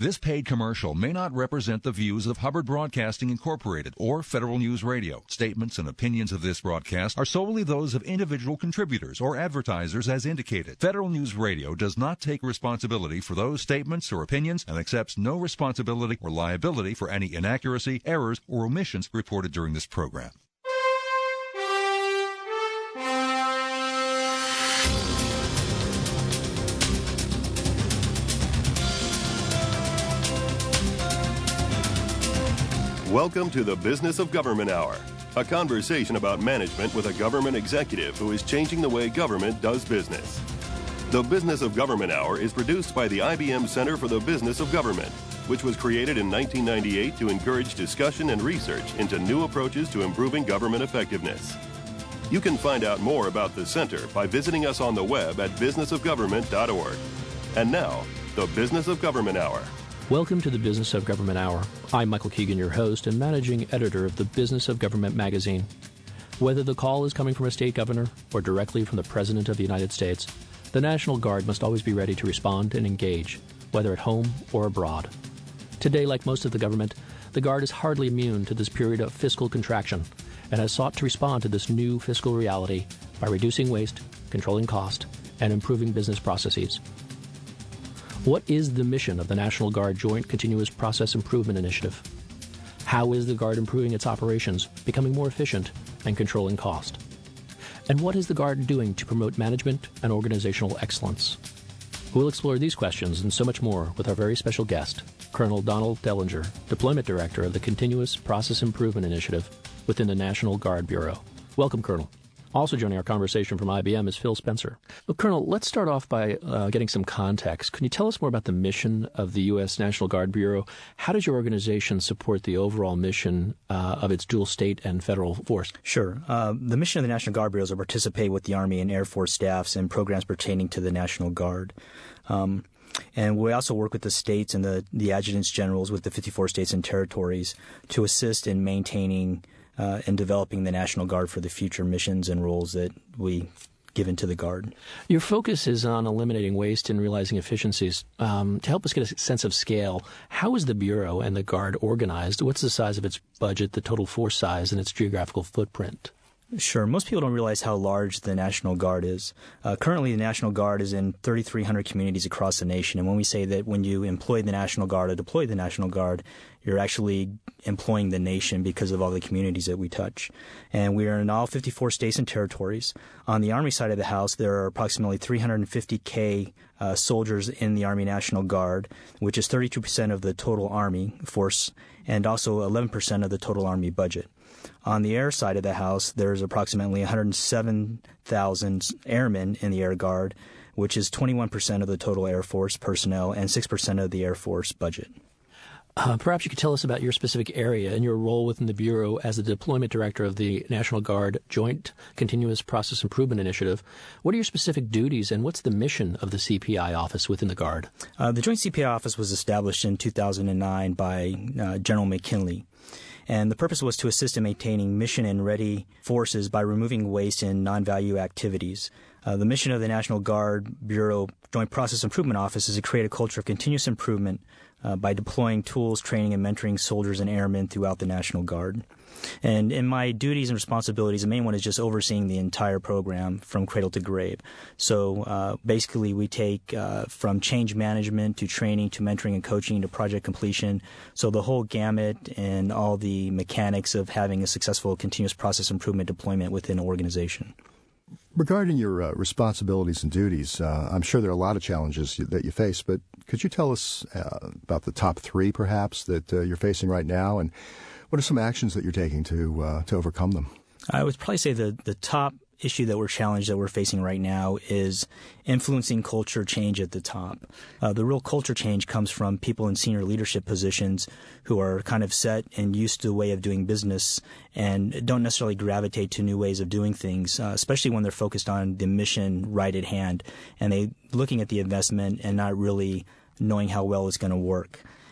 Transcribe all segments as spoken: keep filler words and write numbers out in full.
This paid commercial may not represent the views of Hubbard Broadcasting Incorporated or Federal News Radio. Statements and opinions of this broadcast are solely those of individual contributors or advertisers as indicated. Federal News Radio does not take responsibility for those statements or opinions and accepts no responsibility or liability for any inaccuracy, errors, or omissions reported during this program. Welcome to the Business of Government Hour, a conversation about management with a government executive who is changing the way government does business. The Business of Government Hour is produced by the I B M Center for the Business of Government, which was created in nineteen ninety-eight to encourage discussion and research into new approaches to improving government effectiveness. You can find out more about the center by visiting us on the web at business of government dot org. And now, the Business of Government Hour. Welcome to the Business of Government Hour. I'm Michael Keegan, your host and managing editor of the Business of Government magazine. Whether the call is coming from a state governor or directly from the President of the United States, the National Guard must always be ready to respond and engage, whether at home or abroad. Today, like most of the government, the Guard is hardly immune to this period of fiscal contraction and has sought to respond to this new fiscal reality by reducing waste, controlling cost, and improving business processes. What is the mission of the National Guard Joint Continuous Process Improvement Initiative? How is the Guard improving its operations, becoming more efficient, and controlling cost? And what is the Guard doing to promote management and organizational excellence? We'll explore these questions and so much more with our very special guest, Colonel Donald Dellinger, Deployment Director of the Continuous Process Improvement Initiative within the National Guard Bureau. Welcome, Colonel. Also joining our conversation from I B M is Phil Spencer. Well, Colonel, let's start off by uh, getting some context. Can you tell us more about the mission of the U S. National Guard Bureau? How does your organization support the overall mission uh, of its dual state and federal force? Sure. Uh, the mission of the National Guard Bureau is to participate with the Army and Air Force staffs in programs pertaining to the National Guard. Um, and we also work with the states and the, the adjutants generals with the fifty-four states and territories to assist in maintaining Uh, and developing the National Guard for the future missions and roles that we give into the Guard. Your focus is on eliminating waste and realizing efficiencies. Um, to help us get a sense of scale, how is the Bureau and the Guard organized? What's the size of its budget, the total force size, and its geographical footprint? Sure. Most people don't realize how large the National Guard is. Uh, currently, the National Guard is in thirty-three hundred communities across the nation. And when we say that when you employ the National Guard or deploy the National Guard, you're actually employing the nation because of all the communities that we touch. And we are in all fifty-four states and territories. On the Army side of the house, there are approximately three hundred fifty K uh, soldiers in the Army National Guard, which is thirty-two percent of the total Army force and also eleven percent of the total Army budget. On the air side of the house, there's approximately one hundred seven thousand airmen in the Air Guard, which is twenty-one percent of the total Air Force personnel and six percent of the Air Force budget. Uh, perhaps you could tell us about your specific area and your role within the Bureau as the Deployment Director of the National Guard Joint Continuous Process Improvement Initiative. What are your specific duties and what's the mission of the C P I office within the Guard? Uh, the Joint C P I office was established in two thousand nine by uh, General McKinley. And the purpose was to assist in maintaining mission and ready forces by removing waste and non-value activities. Uh, the mission of the National Guard Bureau Joint Process Improvement Office is to create a culture of continuous improvement uh, by deploying tools, training, and mentoring soldiers and airmen throughout the National Guard. And in my duties and responsibilities, the main one is just overseeing the entire program from cradle to grave. So uh, basically we take uh, from change management to training to mentoring and coaching to project completion. So the whole gamut and all the mechanics of having a successful continuous process improvement deployment within an organization. Regarding your uh, responsibilities and duties, uh, I'm sure there are a lot of challenges you, that you face, but could you tell us uh, about the top three, perhaps, that uh, you're facing right now, and what are some actions that you're taking to uh, to overcome them? I would probably say the, the top issue that we're challenged that we're facing right now is influencing culture change at the top. Uh, the real culture change comes from people in senior leadership positions who are kind of set and used to the way of doing business and don't necessarily gravitate to new ways of doing things, uh, especially when they're focused on the mission right at hand and they looking at the investment and not really knowing how well it's going to work.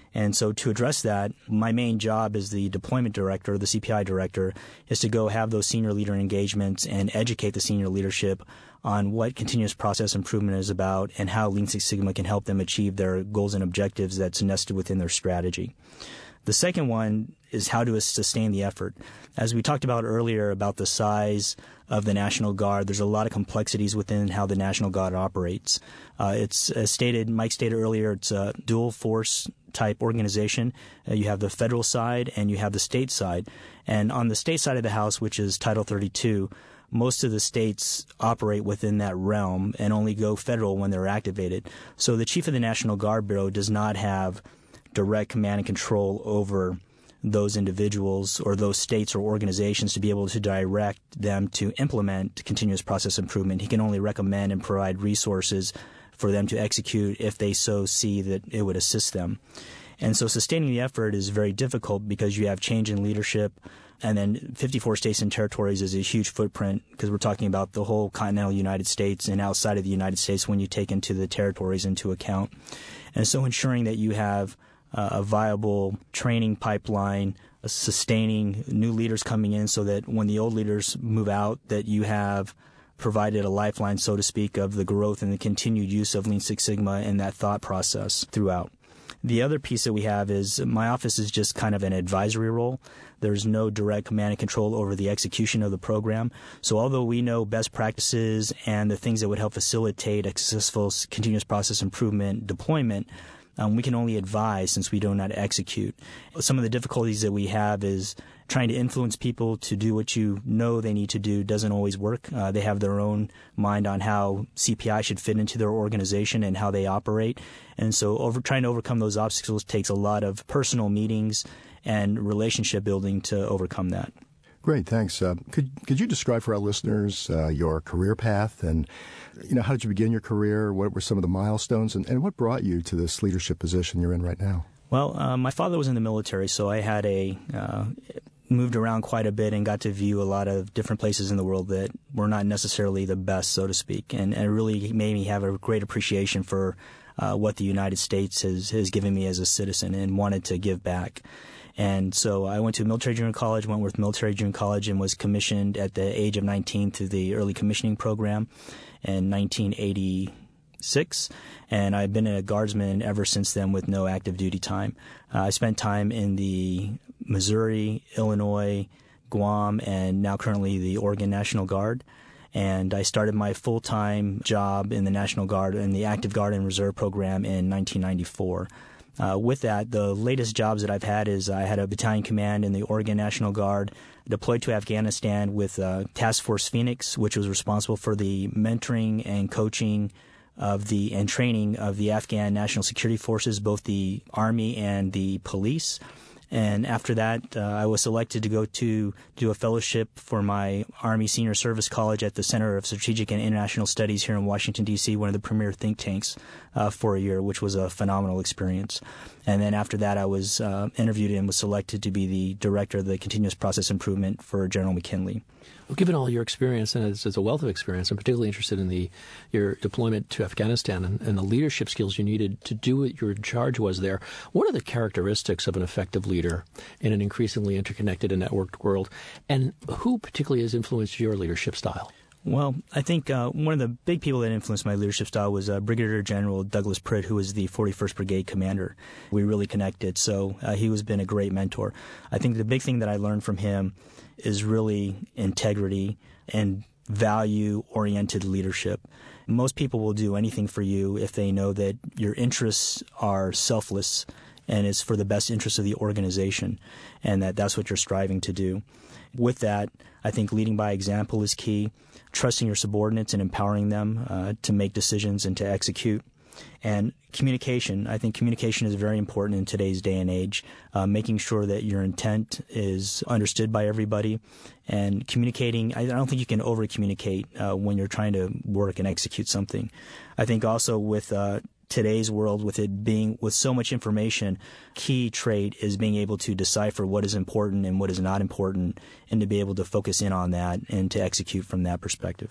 And so to address that, my main job as the deployment director, the C P I director, is to go have those senior leader engagements and educate the senior leadership on what continuous process improvement is about and how Lean Six Sigma can help them achieve their goals and objectives that's nested within their strategy. The second one is how to sustain the effort. As we talked about earlier about the size of the National Guard, there's a lot of complexities within how the National Guard operates. Uh, it's as stated, Mike stated earlier, it's a dual force type organization. Uh, you have the federal side and you have the state side. And on the state side of the house, which is Title thirty-two, most of the states operate within that realm and only go federal when they're activated. So the chief of the National Guard Bureau does not have direct command and control over those individuals or those states or organizations to be able to direct them to implement continuous process improvement. He can only recommend and provide resources for them to execute if they so see that it would assist them. And so sustaining the effort is very difficult because you have change in leadership, and then fifty-four states and territories is a huge footprint because we're talking about the whole continental United States and outside of the United States when you take into the territories into account. And so ensuring that you have uh, a viable training pipeline, uh, sustaining new leaders coming in so that when the old leaders move out, that you have provided a lifeline, so to speak, of the growth and the continued use of Lean Six Sigma in that thought process throughout. The other piece that we have is my office is just kind of an advisory role. There's no direct command and control over the execution of the program. So although we know best practices and the things that would help facilitate a successful continuous process improvement deployment, um, we can only advise since we do not execute. Some of the difficulties that we have is trying to influence people to do what you know they need to do doesn't always work. Uh, they have their own mind on how C P I should fit into their organization and how they operate. And so over, trying to overcome those obstacles takes a lot of personal meetings and relationship building to overcome that. Great, thanks. Uh, could could you describe for our listeners uh, your career path and, you know, how did you begin your career? What were some of the milestones, and, and what brought you to this leadership position you're in right now? Well, uh, my father was in the military, so I had a uh, moved around quite a bit and got to view a lot of different places in the world that were not necessarily the best, so to speak, and, and it really made me have a great appreciation for uh, what the United States has, has given me as a citizen and wanted to give back. And so I went to military junior college, Wentworth Military Junior College, and was commissioned at the age of nineteen through the early commissioning program in nineteen eighty-six. And I've been a guardsman ever since then with no active duty time. Uh, I spent time in the Missouri, Illinois, Guam, and now currently the Oregon National Guard. And I started my full-time job in the National Guard in the Active Guard and Reserve program in nineteen ninety-four. Uh, with that, the latest jobs that I've had is I had a battalion command in the Oregon National Guard, deployed to Afghanistan with uh, Task Force Phoenix, which was responsible for the mentoring and coaching of the and training of the Afghan National Security Forces, both the Army and the police. And after that, uh, I was selected to go to do a fellowship for my Army Senior Service College at the Center of Strategic and International Studies here in Washington, D C, one of the premier think tanks, uh, for a year, which was a phenomenal experience. And then after that, I was uh, interviewed and was selected to be the director of the Continuous Process Improvement for General McKinley. Well, given all your experience, and it's, it's a wealth of experience, I'm particularly interested in the your deployment to Afghanistan and, and the leadership skills you needed to do what your charge was there. What are the characteristics of an effective leader in an increasingly interconnected and networked world, and who particularly has influenced your leadership style? Well, I think uh, one of the big people that influenced my leadership style was uh, Brigadier General Douglas Pritt, who was the forty-first Brigade commander. We really connected, so uh, he has been a great mentor. I think the big thing that I learned from him is really integrity and value-oriented leadership. Most people will do anything for you if they know that your interests are selfless and it's for the best interest of the organization, and that that's what you're striving to do. With that, I think leading by example is key. Trusting your subordinates and empowering them uh, to make decisions and to execute. And communication. I think communication is very important in today's day and age, uh, making sure that your intent is understood by everybody. And communicating, I don't think you can over-communicate uh, when you're trying to work and execute something. I think also with uh, today's world, with it being, with so much information, key trait is being able to decipher what is important and what is not important, and to be able to focus in on that and to execute from that perspective.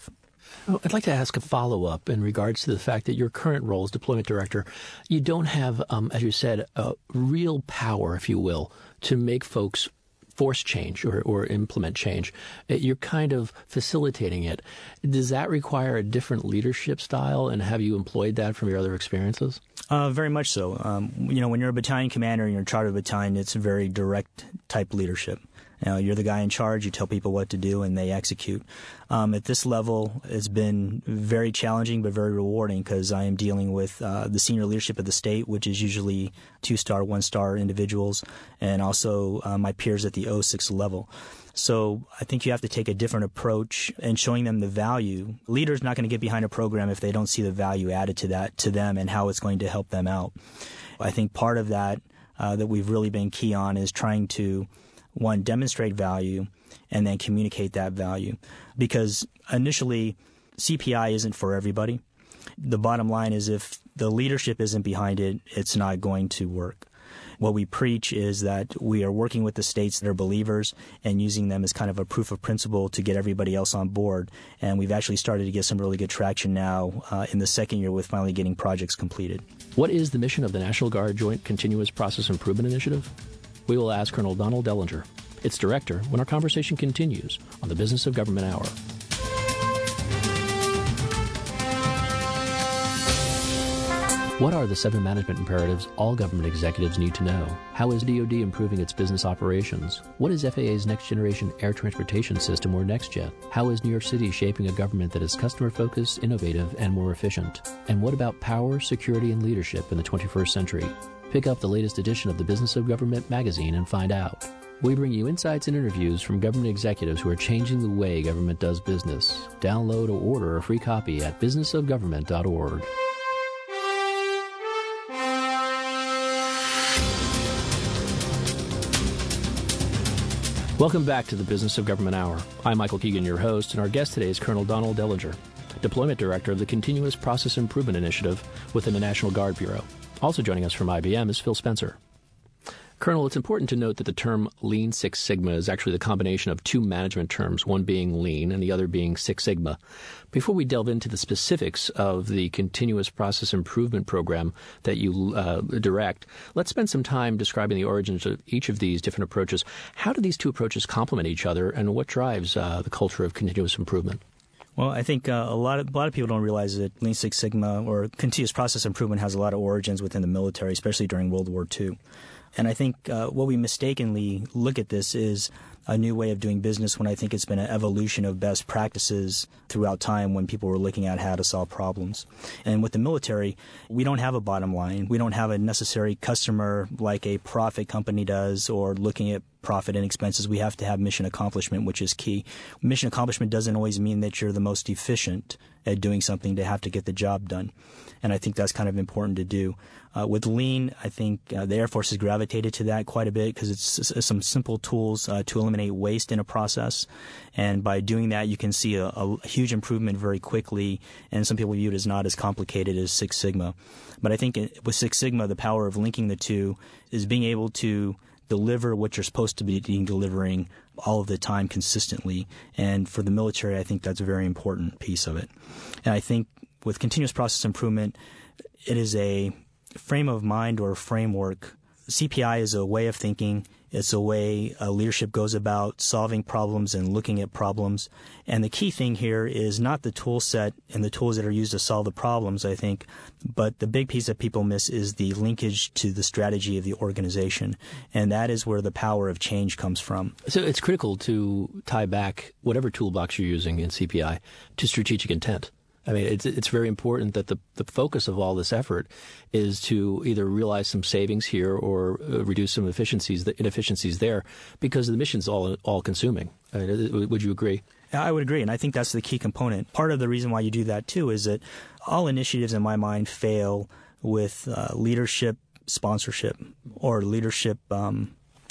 Well, I'd like to ask a follow-up in regards to the fact that your current role as deployment director, you don't have, um, as you said, a real power, if you will, to make folks force change or, or implement change. You're kind of facilitating it. Does that require a different leadership style, and have you employed that from your other experiences? Uh, very much so. Um, you know, when you're a battalion commander and you're in charge of a battalion, it's a very direct type leadership. You know, you're the guy in charge, you tell people what to do, and they execute. Um, at this level, it's been very challenging but very rewarding because I am dealing with uh, the senior leadership of the state, which is usually two-star, one-star individuals, and also uh, my peers at the oh six level. So I think you have to take a different approach in showing them the value. Leaders not going to get behind a program if they don't see the value added to that, to them, and how it's going to help them out. I think part of that uh, that we've really been key on is trying to one, demonstrate value, and then communicate that value. Because initially, C P I isn't for everybody. The bottom line is if the leadership isn't behind it, it's not going to work. What we preach is that we are working with the states that are believers and using them as kind of a proof of principle to get everybody else on board. And we've actually started to get some really good traction now uh, in the second year with finally getting projects completed. What is the mission of the National Guard Joint Continuous Process Improvement Initiative? We will ask Colonel Donald Dellinger, its director, when our conversation continues on the Business of Government Hour. What are the seven management imperatives all government executives need to know? How is D O D improving its business operations? What is F A A's Next Generation Air Transportation System, or NextJet? How is New York City shaping a government that is customer-focused, innovative, and more efficient? And what about power, security, and leadership in the twenty-first century? Pick up the latest edition of the Business of Government magazine and find out. We bring you insights and interviews from government executives who are changing the way government does business. Download or order a free copy at business of government dot org. Welcome back to the Business of Government Hour. I'm Michael Keegan, your host, and our guest today is Colonel Donald Dellinger, Deployment Director of the Continuous Process Improvement Initiative within the National Guard Bureau. Also joining us from I B M is Phil Spencer. Colonel, it's important to note that the term Lean Six Sigma is actually the combination of two management terms, one being Lean and the other being Six Sigma. Before we delve into the specifics of the Continuous Process Improvement Program that you uh, direct, let's spend some time describing the origins of each of these different approaches. How do these two approaches complement each other, and what drives uh, the culture of continuous improvement? Well, I think uh, a lot of a lot of people don't realize that Lean Six Sigma or continuous process improvement has a lot of origins within the military, especially during World War Two. And I think uh, what we mistakenly look at this is a new way of doing business when I think it's been an evolution of best practices throughout time when people were looking at how to solve problems. And with the military, we don't have a bottom line. We don't have a necessary customer like a profit company does, or looking at profit and expenses. We have to have mission accomplishment, which is key. Mission accomplishment doesn't always mean that you're the most efficient at doing something to have to get the job done. And I think that's kind of important to do. Uh, with Lean, I think uh, the Air Force has gravitated to that quite a bit because it's, it's some simple tools uh, to eliminate waste in a process. And by doing that, you can see a, a huge improvement very quickly. And some people view it as not as complicated as Six Sigma. But I think it, with Six Sigma, the power of linking the two is being able to deliver what you're supposed to be delivering all of the time consistently. And for the military, I think that's a very important piece of it. And I think with continuous process improvement, it is a frame of mind or framework. C P I is a way of thinking. It's a way uh, leadership goes about solving problems and looking at problems. And the key thing here is not the tool set and the tools that are used to solve the problems, I think, but the big piece that people miss is the linkage to the strategy of the organization. And that is where the power of change comes from. So it's critical to tie back whatever toolbox you're using in C P I to strategic intent. I mean, it's it's very important that the, the focus of all this effort is to either realize some savings here or uh, reduce some efficiencies, the inefficiencies there, because the mission's all all consuming. I mean, would you agree? I would agree, and I think that's the key component. Part of the reason why you do that, too, is that all initiatives, in my mind, fail with uh, leadership sponsorship or leadership um,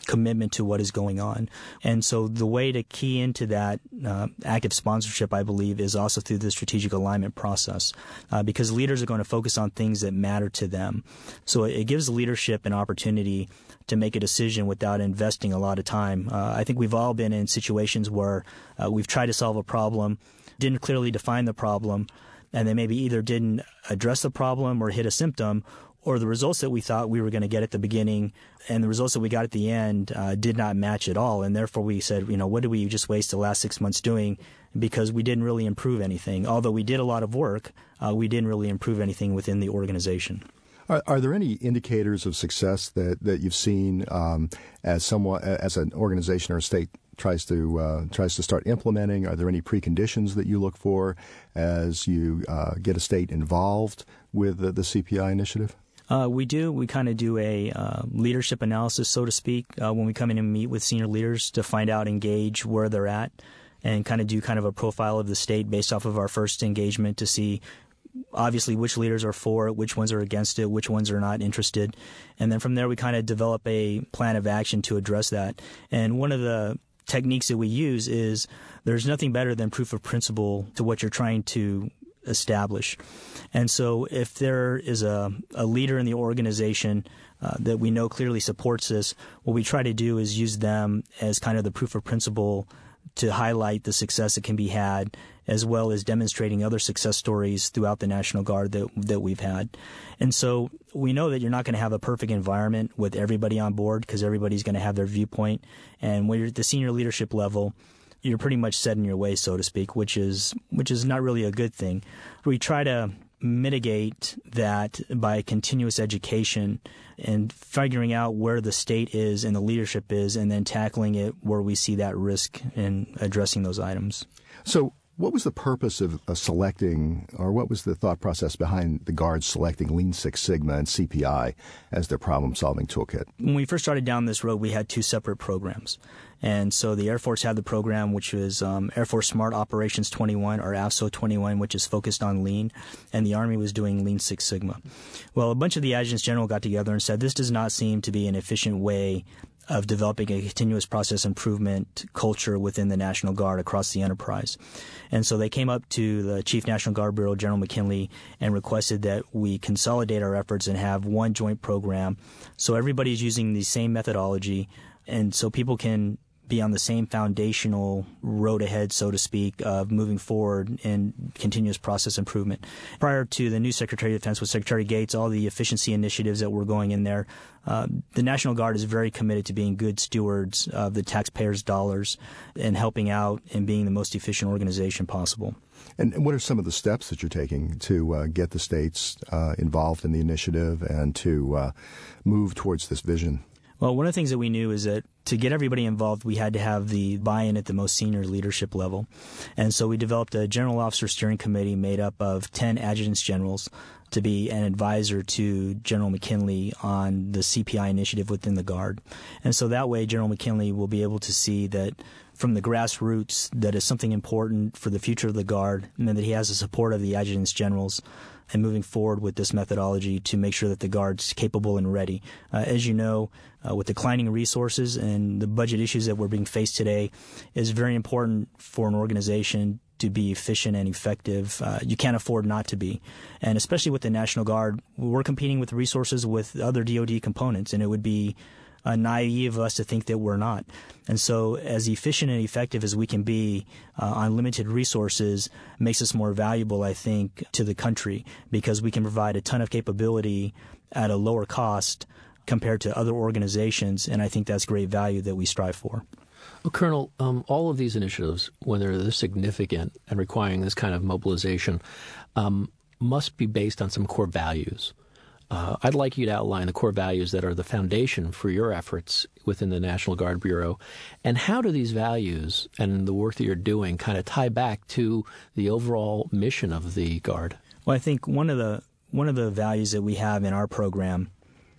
commitment to what is going on. And so the way to key into that uh, active sponsorship, I believe, is also through the strategic alignment process, uh, because leaders are going to focus on things that matter to them. So it gives leadership an opportunity to make a decision without investing a lot of time. Uh, I think we've all been in situations where uh, we've tried to solve a problem, didn't clearly define the problem, and then maybe either didn't address the problem or hit a symptom, or the results that we thought we were going to get at the beginning and the results that we got at the end uh, did not match at all. And therefore we said, you know, what did we just waste the last six months doing? Because we didn't really improve anything. Although we did a lot of work, uh, we didn't really improve anything within the organization. Are, are there any indicators of success that, that you've seen um, as someone, as an organization or a state tries to uh, tries to start implementing? Are there any preconditions that you look for as you uh, get a state involved with the, the C P I initiative? Uh, we do. We kind of do a uh, leadership analysis, so to speak, uh, when we come in and meet with senior leaders to find out, engage where they're at, and kind of do kind of a profile of the state based off of our first engagement to see obviously which leaders are for it, which ones are against it, which ones are not interested. And then from there we kind of develop a plan of action to address that. And one of the techniques that we use is there's nothing better than proof of principle to what you're trying to establish. And so if there is a, a leader in the organization uh, that we know clearly supports this, what we try to do is use them as kind of the proof of principle to highlight the success that can be had, as well as demonstrating other success stories throughout the National Guard that that we've had. And so we know that you're not going to have a perfect environment with everybody on board because everybody's going to have their viewpoint. And when you're at the senior leadership level, you're pretty much set in your way, so to speak, which is which is not really a good thing. We try to mitigate that by continuous education and figuring out where the state is and the leadership is, and then tackling it where we see that risk and addressing those items. So what was the purpose of, of selecting, or what was the thought process behind the Guards selecting Lean Six Sigma and C P I as their problem-solving toolkit? When we first started down this road, we had two separate programs. And so the Air Force had the program, which was um, Air Force Smart Operations twenty-one, or A F S O twenty-one, which is focused on Lean, and the Army was doing Lean Six Sigma. Well, a bunch of the adjutants general got together and said this does not seem to be an efficient way of developing a continuous process improvement culture within the National Guard across the enterprise. And so they came up to the Chief National Guard Bureau, General McKinley, and requested that we consolidate our efforts and have one joint program so everybody's using the same methodology and so people can be on the same foundational road ahead, so to speak, of moving forward in continuous process improvement. Prior to the new Secretary of Defense with Secretary Gates, all the efficiency initiatives that were going in there, uh, the National Guard is very committed to being good stewards of the taxpayers' dollars and helping out and being the most efficient organization possible. And what are some of the steps that you're taking to uh, get the states uh, involved in the initiative and to uh, move towards this vision? Well, one of the things that we knew is that to get everybody involved, we had to have the buy-in at the most senior leadership level. And so we developed a General Officer Steering Committee made up of ten adjutants generals to be an advisor to General McKinley on the C P I initiative within the Guard. And so that way General McKinley will be able to see that from the grassroots that is something important for the future of the Guard, and then that he has the support of the adjutants generals and moving forward with this methodology to make sure that the Guard's capable and ready. Uh, as you know, uh, with declining resources and the budget issues that we're being faced today, it's very important for an organization to be efficient and effective. Uh, you can't afford not to be. And especially with the National Guard, we're competing with resources with other D O D components, and it would be Uh, naive of us to think that we're not. And so as efficient and effective as we can be uh, on limited resources makes us more valuable, I think, to the country because we can provide a ton of capability at a lower cost compared to other organizations, and I think that's great value that we strive for. Well, Colonel, um, all of these initiatives, when they're this significant and requiring this kind of mobilization, um, must be based on some core values. Uh, I'd like you to outline the core values that are the foundation for your efforts within the National Guard Bureau, and how do these values and the work that you're doing kind of tie back to the overall mission of the Guard? Well, I think one of the one of the values that we have in our program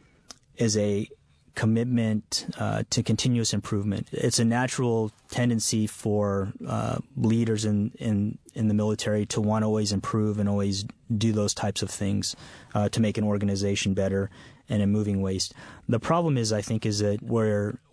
is a commitment uh, to continuous improvement. It's a natural tendency for uh, leaders in, in in the military to want to always improve and always do those types of things uh, to make an organization better and in moving waste. The problem is, I think, is that where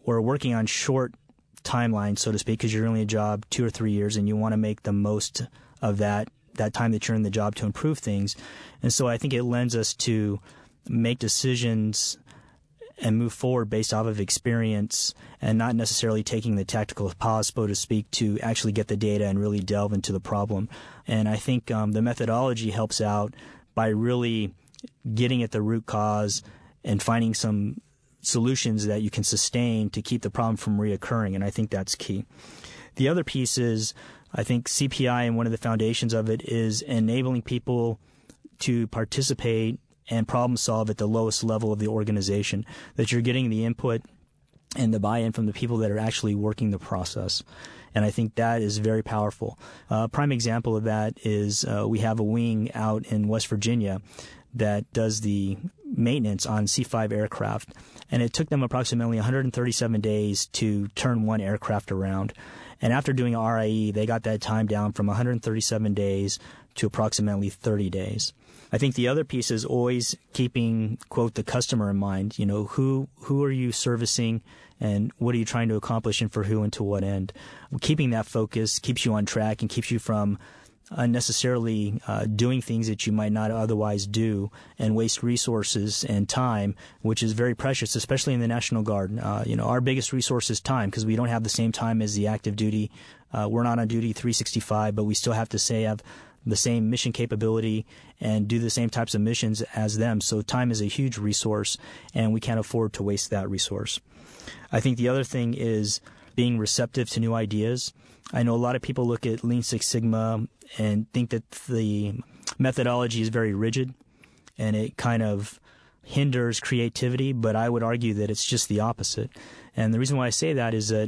or working on short timelines, so to speak, because you're only a job two or three years and you want to make the most of that that time that you're in the job to improve things. And so I think it lends us to make decisions and move forward based off of experience and not necessarily taking the tactical pause, so to speak, to actually get the data and really delve into the problem. And I think um, the methodology helps out by really getting at the root cause and finding some solutions that you can sustain to keep the problem from reoccurring. And I think that's key. The other piece is, I think C P I, and one of the foundations of it, is enabling people to participate and problem solve at the lowest level of the organization, that you're getting the input and the buy-in from the people that are actually working the process. And I think that is very powerful. A uh, prime example of that is uh, we have a wing out in West Virginia that does the maintenance on C five aircraft. And it took them approximately one hundred thirty-seven days to turn one aircraft around. And after doing R I E, they got that time down from one hundred thirty-seven days to approximately thirty days. I think the other piece is always keeping, quote, the customer in mind. You know, who who are you servicing and what are you trying to accomplish and for who and to what end? Keeping that focus keeps you on track and keeps you from unnecessarily uh, doing things that you might not otherwise do and waste resources and time, which is very precious, especially in the National Guard. Uh, you know, our biggest resource is time because we don't have the same time as the active duty. Uh, we're not on duty three sixty-five, but we still have to say have the same mission capability and do the same types of missions as them. So time is a huge resource, and we can't afford to waste that resource. I think the other thing is being receptive to new ideas. I know a lot of people look at Lean Six Sigma and think that the methodology is very rigid and it kind of hinders creativity, but I would argue that it's just the opposite. And the reason why I say that is that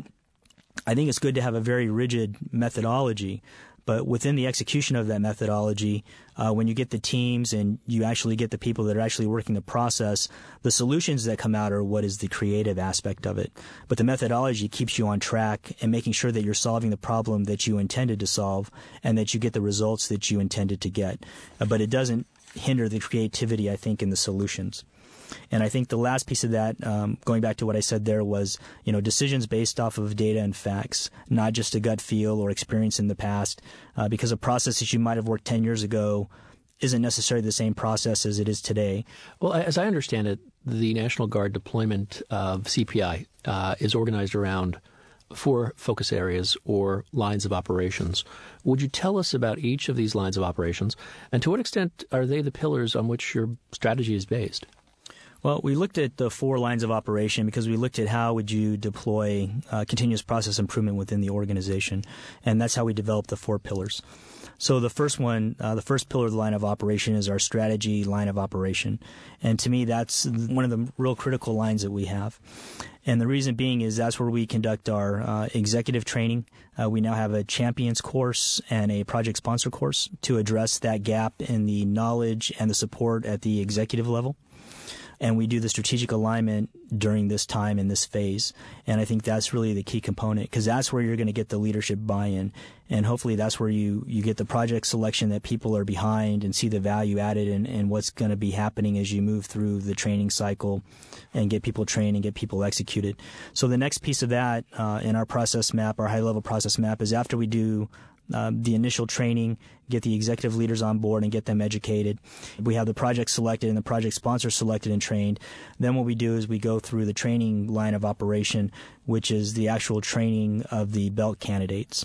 I think it's good to have a very rigid methodology, but within the execution of that methodology, uh, when you get the teams and you actually get the people that are actually working the process, the solutions that come out are what is the creative aspect of it. But the methodology keeps you on track and making sure that you're solving the problem that you intended to solve and that you get the results that you intended to get. Uh, but it doesn't hinder the creativity, I think, in the solutions. And I think the last piece of that, um, going back to what I said there, was, you know, decisions based off of data and facts, not just a gut feel or experience in the past, uh, because a process that you might have worked ten years ago isn't necessarily the same process as it is today. Well, as I understand it, the National Guard deployment of C P I uh, is organized around four focus areas or lines of operations. Would you tell us about each of these lines of operations, and to what extent are they the pillars on which your strategy is based? Well, we looked at the four lines of operation because we looked at how would you deploy uh, continuous process improvement within the organization, and that's how we developed the four pillars. So the first one, uh, the first pillar of the line of operation is our strategy line of operation, and to me that's one of the real critical lines that we have. And the reason being is that's where we conduct our uh, executive training. Uh, we now have a champions course and a project sponsor course to address that gap in the knowledge and the support at the executive level. And we do the strategic alignment during this time in this phase. And I think that's really the key component because that's where you're going to get the leadership buy-in. And hopefully that's where you, you get the project selection that people are behind and see the value added and, and what's going to be happening as you move through the training cycle and get people trained and get people executed. So the next piece of that uh, in our process map, our high-level process map, is after we do Uh, the initial training, get the executive leaders on board and get them educated. We have the project selected and the project sponsor selected and trained. Then what we do is we go through the training line of operation, which is the actual training of the belt candidates.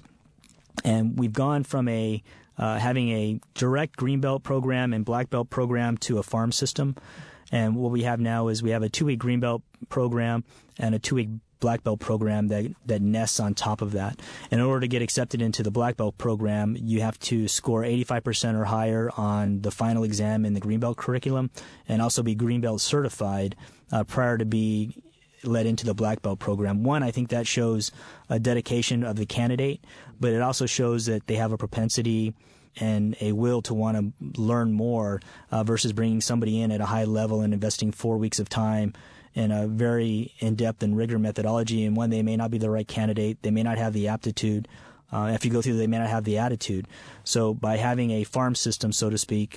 And we've gone from a uh, having a direct green belt program and black belt program to a farm system. And what we have now is we have a two-week green belt program and a two-week black belt program that, that nests on top of that. And in order to get accepted into the black belt program, you have to score eighty-five percent or higher on the final exam in the green belt curriculum and also be green belt certified uh, prior to be led into the black belt program. One, I think that shows a dedication of the candidate, but it also shows that they have a propensity and a will to want to learn more uh, versus bringing somebody in at a high level and investing four weeks of time in a very in-depth and rigorous methodology, and one, they may not be the right candidate. They may not have the aptitude. Uh, if you go through, they may not have the attitude. So by having a farm system, so to speak,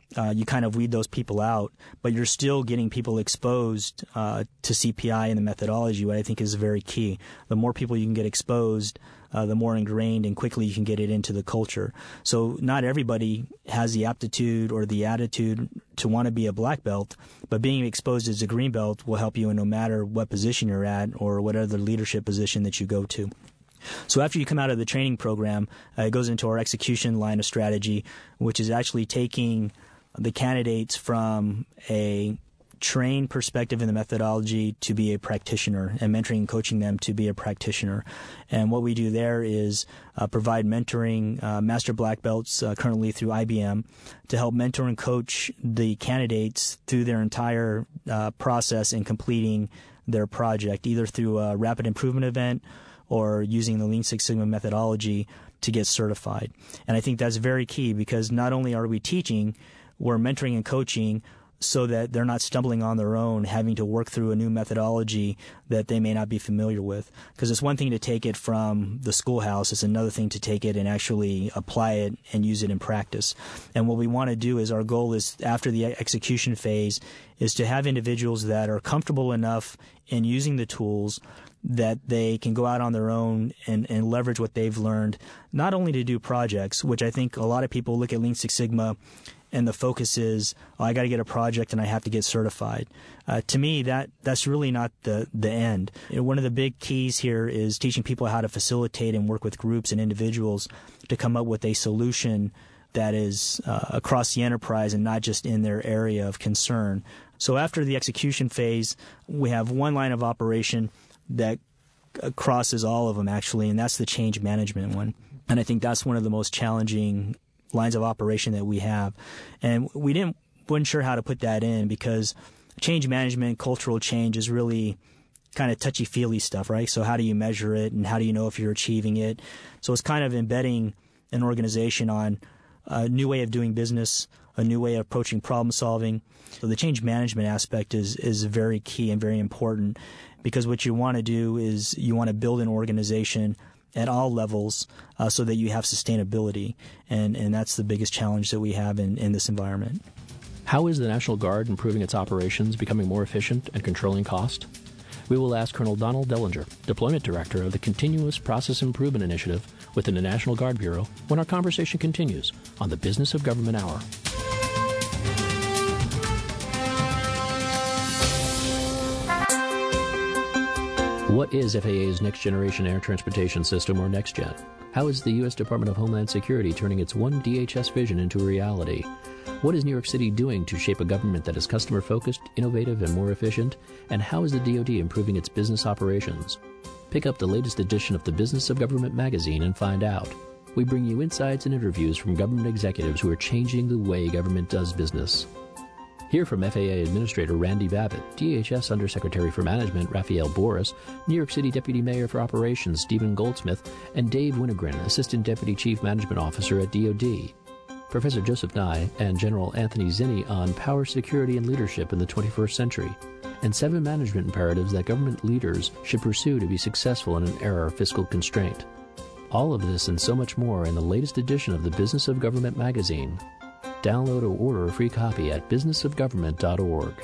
uh, you kind of weed those people out, but you're still getting people exposed uh, to C P I and the methodology, what I think is very key. The more people you can get exposed, uh, the more ingrained and quickly you can get it into the culture. So not everybody has the aptitude or the attitude to want to be a black belt, but being exposed as a green belt will help you in no matter what position you're at or what other leadership position that you go to. So after you come out of the training program, uh, it goes into our execution line of strategy, which is actually taking the candidates from a trained perspective in the methodology to be a practitioner and mentoring and coaching them to be a practitioner. And what we do there is uh, provide mentoring uh, master black belts uh, currently through I B M to help mentor and coach the candidates through their entire uh, process in completing their project, either through a rapid improvement event or using the Lean Six Sigma methodology to get certified. And I think that's very key because not only are we teaching, we're mentoring and coaching so that they're not stumbling on their own, having to work through a new methodology that they may not be familiar with. Because it's one thing to take it from the schoolhouse, it's another thing to take it and actually apply it and use it in practice. And what we want to do is our goal is after the execution phase is to have individuals that are comfortable enough in using the tools that they can go out on their own and, and leverage what they've learned, not only to do projects, which I think a lot of people look at Lean Six Sigma and the focus is, oh, I got to get a project and I have to get certified. Uh, to me, that that's really not the, the end. You know, one of the big keys here is teaching people how to facilitate and work with groups and individuals to come up with a solution that is uh, across the enterprise and not just in their area of concern. So after the execution phase, we have one line of operation that crosses all of them, actually, and that's the change management one. And I think that's one of the most challenging lines of operation that we have. And we didn't weren't sure how to put that in because change management, cultural change is really kind of touchy-feely stuff, right? So how do you measure it and how do you know if you're achieving it? So it's kind of embedding an organization on a new way of doing business, a new way of approaching problem solving. So the change management aspect is is very key and very important because what you want to do is you want to build an organization at all levels uh, so that you have sustainability. And, and that's the biggest challenge that we have in, in this environment. How is the National Guard improving its operations, becoming more efficient, and controlling cost? We will ask Colonel Donald Dellinger, Deployment Director of the Continuous Process Improvement Initiative within the National Guard Bureau, when our conversation continues on the Business of Government Hour. What is F A A's Next Generation Air Transportation System, or NextGen? How is the U S Department of Homeland Security turning its one D H S vision into a reality? What is New York City doing to shape a government that is customer-focused, innovative, and more efficient? And how is the D O D improving its business operations? Pick up the latest edition of the Business of Government magazine and find out. We bring you insights and interviews from government executives who are changing the way government does business. Hear from F A A Administrator Randy Babbitt, D H S Undersecretary for Management Raphael Boris, New York City Deputy Mayor for Operations Stephen Goldsmith, and Dave Winogren, Assistant Deputy Chief Management Officer at D O D. Professor Joseph Nye and General Anthony Zinni on power, security, and leadership in the twenty-first century, and seven management imperatives that government leaders should pursue to be successful in an era of fiscal constraint. All of this and so much more in the latest edition of the Business of Government magazine. Download or order a free copy at business of government dot org.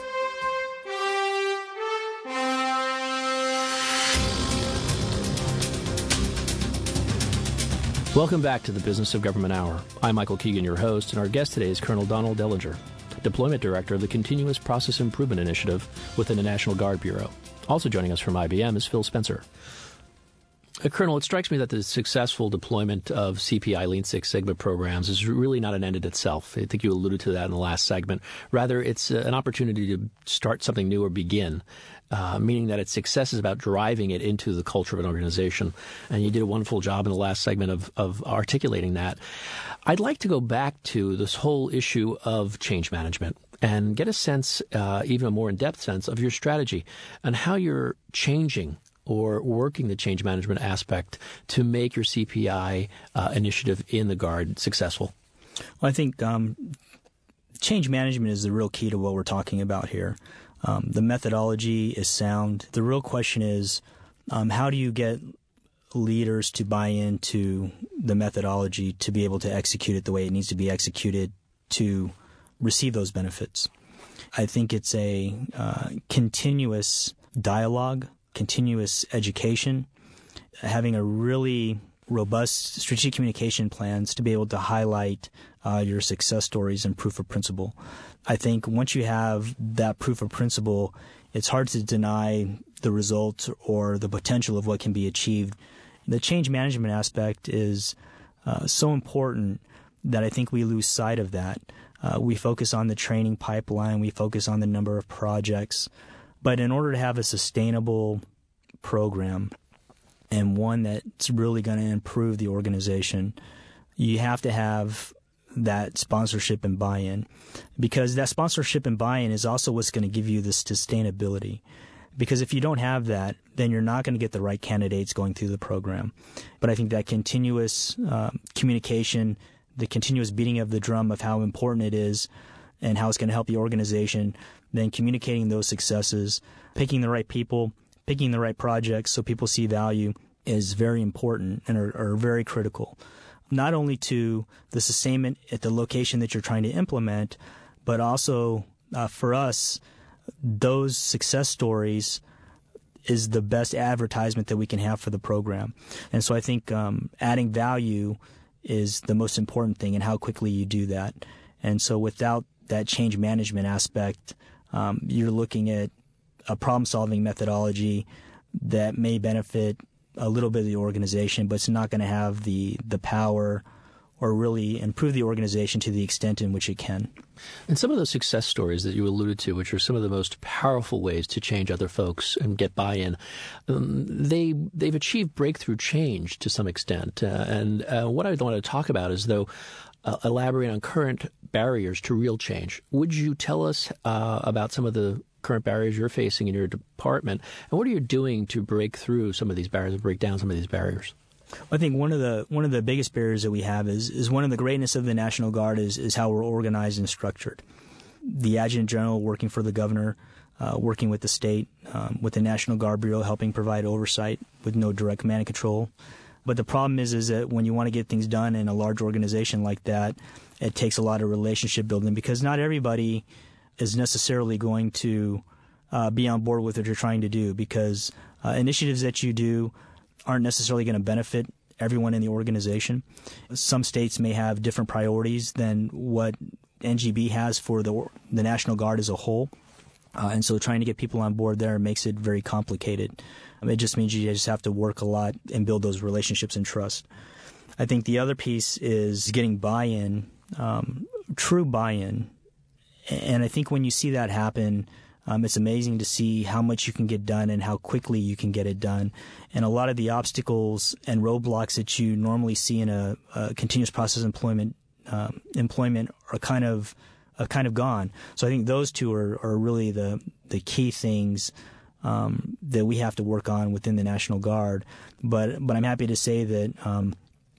Welcome back to the Business of Government Hour. I'm Michael Keegan, your host, and our guest today is Colonel Donald Dellinger, Deployment Director of the Continuous Process Improvement Initiative within the National Guard Bureau. Also joining us from I B M is Phil Spencer. Uh, Colonel, it strikes me that the successful deployment of C P I Lean Six Sigma programs is really not an end in itself. I think you alluded to that in the last segment. Rather, it's uh, an opportunity to start something new or begin, uh, meaning that its success is about driving it into the culture of an organization. And you did a wonderful job in the last segment of, of articulating that. I'd like to go back to this whole issue of change management and get a sense, uh, even a more in-depth sense, of your strategy and how you're changing or working the change management aspect to make your C P I uh, initiative in the Guard successful? Well, I think um, change management is the real key to what we're talking about here. Um, the methodology is sound. The real question is, um, how do you get leaders to buy into the methodology to be able to execute it the way it needs to be executed to receive those benefits. I think it's a uh, continuous dialogue, continuous education, having a really robust strategic communication plans to be able to highlight uh, your success stories and proof of principle. I think once you have that proof of principle, it's hard to deny the results or the potential of what can be achieved. The change management aspect is uh, so important that I think we lose sight of that. Uh, we focus on the training pipeline, we focus on the number of projects, but in order to have a sustainable program and one that's really going to improve the organization, you have to have that sponsorship and buy-in, because that sponsorship and buy-in is also what's going to give you the sustainability. Because if you don't have that, then you're not going to get the right candidates going through the program. But I think that continuous uh, communication, the continuous beating of the drum of how important it is and how it's going to help the organization, then communicating those successes, picking the right people, picking the right projects so people see value is very important and are, are very critical, not only to the sustainment at the location that you're trying to implement, but also uh, for us, those success stories is the best advertisement that we can have for the program. And so I think um, adding value is the most important thing, and how quickly you do that. And so without that change management aspect, um, you're looking at a problem-solving methodology that may benefit a little bit of the organization, but it's not going to have the, the power or really improve the organization to the extent in which it can. And some of those success stories that you alluded to, which are some of the most powerful ways to change other folks and get buy-in, um, they, they've achieved breakthrough change to some extent. Uh, and uh, what I want to talk about is, though, uh, elaborate on current barriers to real change. Would you tell us uh, about some of the current barriers you're facing in your department, and what are you doing to break through some of these barriers, and break down some of these barriers? I think one of the one of the biggest barriers that we have is is one of the greatness of the National Guard is is how we're organized and structured. The Adjutant General working for the governor, uh, working with the state, um, with the National Guard Bureau, helping provide oversight with no direct command and control. But the problem is is that when you want to get things done in a large organization like that, it takes a lot of relationship building, because not everybody is necessarily going to uh, be on board with what you're trying to do, because uh, initiatives that you do aren't necessarily going to benefit everyone in the organization. Some states may have different priorities than what N G B has for the the National Guard as a whole. Uh, and so trying to get people on board there makes it very complicated. I mean, it just means you just have to work a lot and build those relationships and trust. I think the other piece is getting buy-in, um, true buy-in. And I think when you see that happen, Um, it's amazing to see how much you can get done and how quickly you can get it done. And a lot of the obstacles and roadblocks that you normally see in a, a continuous process employment um, employment are kind of are kind of gone. So I think those two are, are really the the key things um, that we have to work on within the National Guard. But but I'm happy to say that um,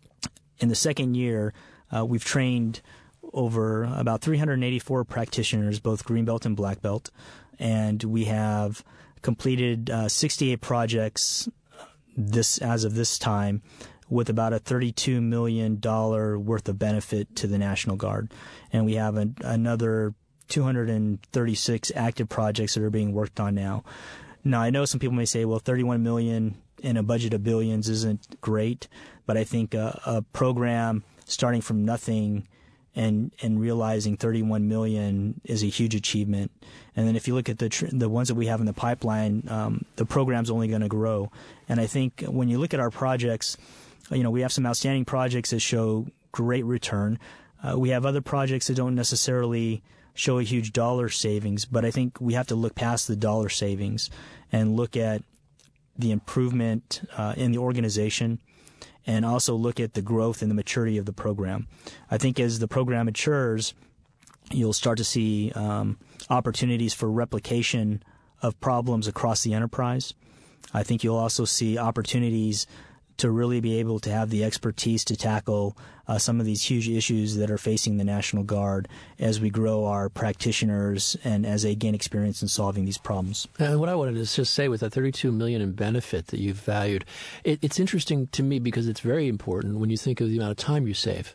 in the second year uh, we've trained over about three hundred eighty-four practitioners, both green belt and black belt. And we have completed uh, sixty-eight projects this as of this time, with about a thirty-two million dollars worth of benefit to the National Guard. And we have an, another two hundred thirty-six active projects that are being worked on now. Now, I know some people may say, well, thirty-one million dollars in a budget of billions isn't great, but I think a, a program starting from nothing and and realizing thirty-one million dollars is a huge achievement. And then if you look at the tr- the ones that we have in the pipeline, um, the program's only going to grow. And I think when you look at our projects, you know, we have some outstanding projects that show great return. Uh, we have other projects that don't necessarily show a huge dollar savings, but I think we have to look past the dollar savings and look at the improvement uh, in the organization, and also look at the growth and the maturity of the program. I think as the program matures, you'll start to see um, opportunities for replication of problems across the enterprise. I think you'll also see opportunities to really be able to have the expertise to tackle uh, some of these huge issues that are facing the National Guard as we grow our practitioners and as they gain experience in solving these problems. And what I wanted to just say with that thirty-two million dollars in benefit that you've valued, it, it's interesting to me because it's very important when you think of the amount of time you save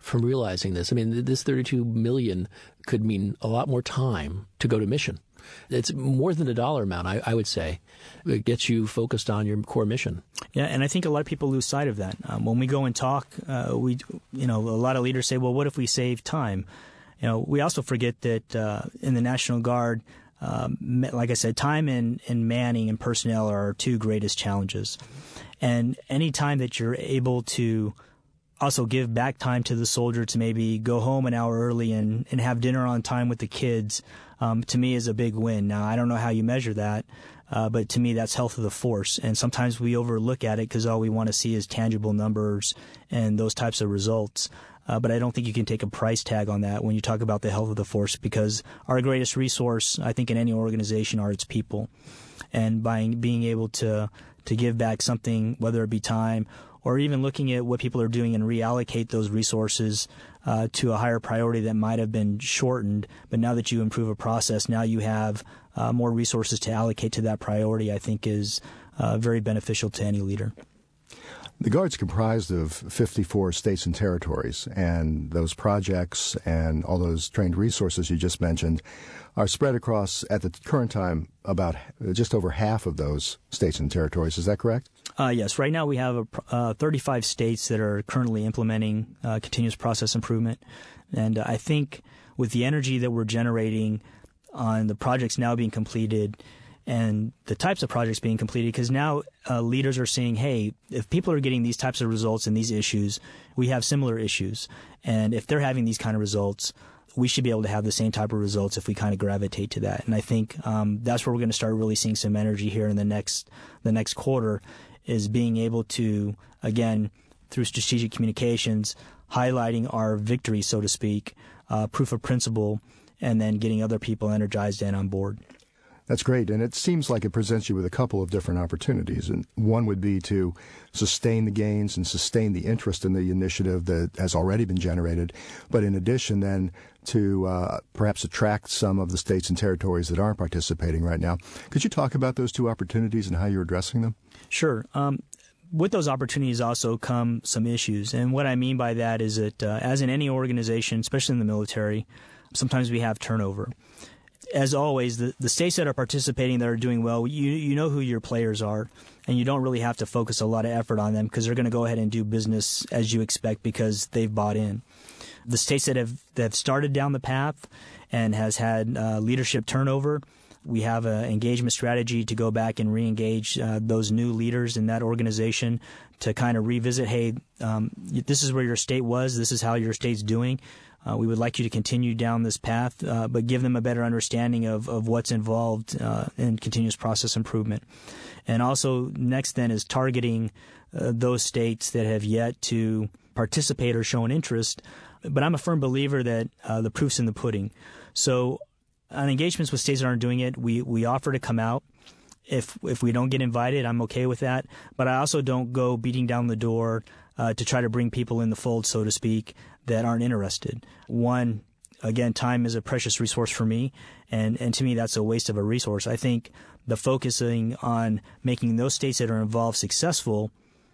from realizing this. I mean, this thirty-two million dollars could mean a lot more time to go to mission. It's more than a dollar amount, I, I would say. It gets you focused on your core mission. Yeah, and I think a lot of people lose sight of that. Um, when we go and talk, uh, we, you know, a lot of leaders say, well, what if we save time? You know, we also forget that uh, in the National Guard, um, like I said, time and, and manning and personnel are our two greatest challenges. And any time that you're able to also give back time to the soldier to maybe go home an hour early and, and have dinner on time with the kids, um, to me is a big win. Now, I don't know how you measure that, uh, but to me that's health of the force. And sometimes we overlook at it because all we want to see is tangible numbers and those types of results. Uh, but I don't think you can take a price tag on that when you talk about the health of the force, because our greatest resource, I think, in any organization are its people. And by being able to, to give back something, whether it be time or even looking at what people are doing and reallocate those resources uh, to a higher priority that might have been shortened, but now that you improve a process, now you have uh, more resources to allocate to that priority, I think is uh, very beneficial to any leader. The Guard's comprised of fifty-four states and territories, and those projects and all those trained resources you just mentioned are spread across, at the current time, about just over half of those states and territories. Is that correct? Uh, yes. Right now we have a, uh, thirty-five states that are currently implementing uh, continuous process improvement. And uh, I think with the energy that we're generating on the projects now being completed and the types of projects being completed, because now uh, leaders are saying, hey, if people are getting these types of results in these issues, we have similar issues. And if they're having these kind of results, we should be able to have the same type of results if we kind of gravitate to that. And I think um, that's where we're going to start really seeing some energy here in the next the next quarter, is being able to, again, through strategic communications, highlighting our victory, so to speak, uh, proof of principle, and then getting other people energized and on board. That's great, and it seems like it presents you with a couple of different opportunities. And one would be to sustain the gains and sustain the interest in the initiative that has already been generated, but in addition then to uh, perhaps attract some of the states and territories that aren't participating right now. Could you talk about those two opportunities and how you're addressing them? Sure. Um, with those opportunities also come some issues, and what I mean by that is that uh, as in any organization, especially in the military, sometimes we have turnover. As always, the, the states that are participating that are doing well, you you know who your players are, and you don't really have to focus a lot of effort on them because they're going to go ahead and do business as you expect because they've bought in. The states that have that have started down the path and has had uh, leadership turnover, we have an engagement strategy to go back and re-engage uh, those new leaders in that organization to kind of revisit, hey, um, this is where your state was, this is how your state's doing. Uh, we would like you to continue down this path, uh, but give them a better understanding of, of what's involved uh, in continuous process improvement. And also next then is targeting uh, those states that have yet to participate or show an interest. But I'm a firm believer that uh, the proof's in the pudding. So on engagements with states that aren't doing it, we, we offer to come out. If if we don't get invited, I'm okay with that. But I also don't go beating down the door uh, to try to bring people in the fold, so to speak, that aren't interested. One, again, time is a precious resource for me, and, and to me that's a waste of a resource. I think the focusing on making those states that are involved successful,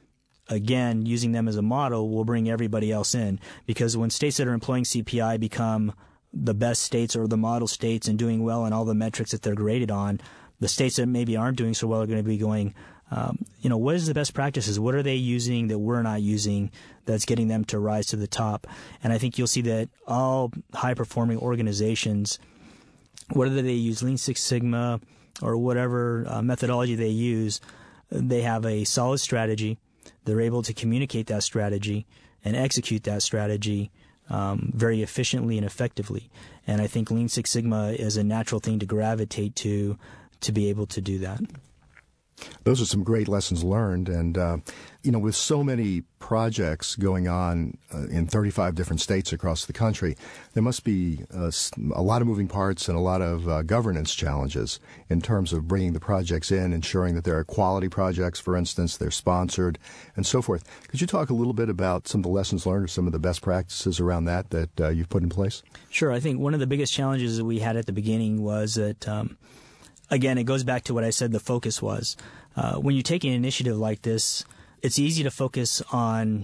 again, using them as a model, will bring everybody else in. Because when states that are employing C P I become the best states or the model states and doing well on all the metrics that they're graded on, the states that maybe aren't doing so well are going to be going, um, you know, what is the best practices? What are they using that we're not using that's getting them to rise to the top? And I think you'll see that all high-performing organizations, whether they use Lean Six Sigma or whatever uh, methodology they use, they have a solid strategy. They're able to communicate that strategy and execute that strategy um, very efficiently and effectively. And I think Lean Six Sigma is a natural thing to gravitate to to be able to do that. Those are some great lessons learned. And, uh, you know, with so many projects going on uh, in thirty-five different states across the country, there must be uh, a lot of moving parts and a lot of uh, governance challenges in terms of bringing the projects in, ensuring that they're quality projects, for instance, they're sponsored, and so forth. Could you talk a little bit about some of the lessons learned or some of the best practices around that that uh, you've put in place? Sure. I think one of the biggest challenges that we had at the beginning was that um, Again, it goes back to what I said the focus was. Uh, when you take an initiative like this, it's easy to focus on